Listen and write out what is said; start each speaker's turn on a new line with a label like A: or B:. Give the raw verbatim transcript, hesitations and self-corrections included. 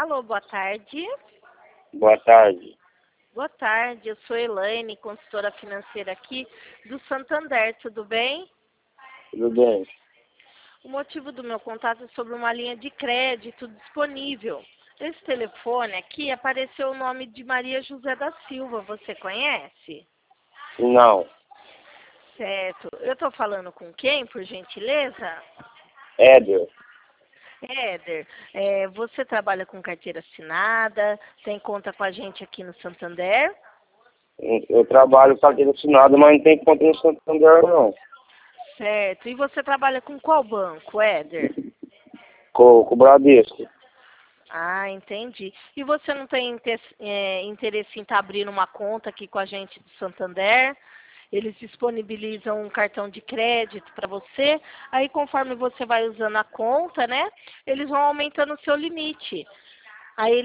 A: Alô, boa tarde.
B: Boa tarde.
A: Boa tarde, eu sou Elaine, consultora financeira aqui do Santander, tudo bem?
B: Tudo bem?
A: O motivo do meu contato é sobre uma linha de crédito disponível. Esse telefone aqui apareceu o nome de Maria José da Silva, você conhece?
B: Não.
A: Certo. Eu estou falando com quem, por gentileza?
B: Éder.
A: Éder, é, você trabalha com carteira assinada, tem conta com a gente aqui no Santander?
B: Eu trabalho carteira assinada, mas não tem conta no Santander, não.
A: Certo. E você trabalha com qual banco, Éder?
B: Com, com o Bradesco.
A: Ah, entendi. E você não tem inter- é, interesse em estar abrindo uma conta aqui com a gente do Santander? Eles disponibilizam um cartão de crédito para você. Aí, conforme você vai usando a conta, né? Eles vão aumentando o seu limite. Aí